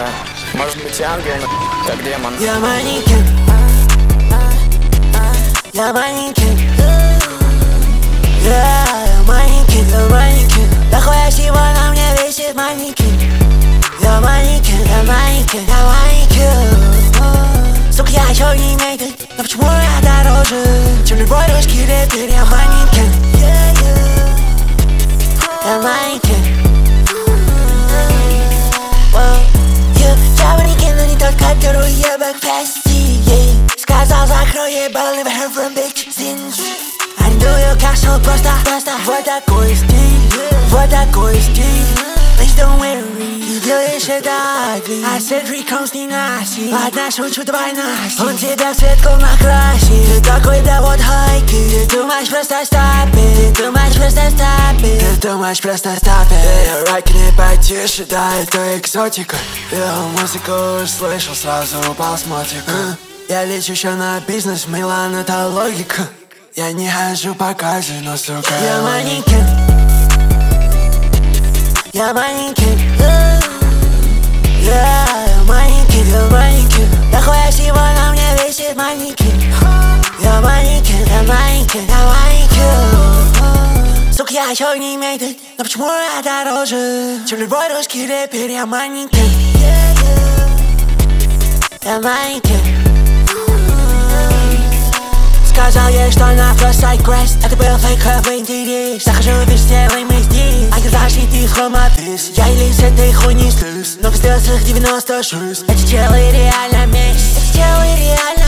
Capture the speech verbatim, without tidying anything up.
Да, может быть и ангел, но как демон. Я манекен, я манекен, я манекен, я манекен. Дохуя всего на мне висит манекен. Я манекен, я манекен, я манекен. Сука, я еще не мейден, но почему я дороже, чем любой русский рэпер? Я манекен, я манекен. Я манекен, но не тот, который ебак прости. Сказал, закрой ебал, never heard from bitch since. Арендую кассу просто, просто. Вот такой стиль, вот такой стиль. Please don't worry, ты делаешь это ugly. I said three comes не носи. Ладно, шучу, давай носи. Он тебя в цветку накрасит. Ты такой, да вот хайки. Ты думаешь просто stop it. Ты думаешь просто stop it. Ты думаешь просто stop it. Райки не потише, да, это экзотика. Я музыку слышал, сразу упал с мотика. Я лечу еще на бизнес, Милан, это логика. Я не хожу по казино, сука. Я манекен, я манекен, я манекен, я манекен. Дохуя всего на мне висит манекен. Я манекен, я манекен, я манекен. Сука, я еще не мейден, но почему я дороже, чем любой русский рэпер? Я манекен, я манекен. Сказал ей, что она просто сайд-квест. Это был фейковый интерес. Захожу везде, и мы здесь. А когда ты хромопис, я или с этой хуйни слез. Но в стрелцах девяносто шесть. Эти челы реально месть. Эти челы реально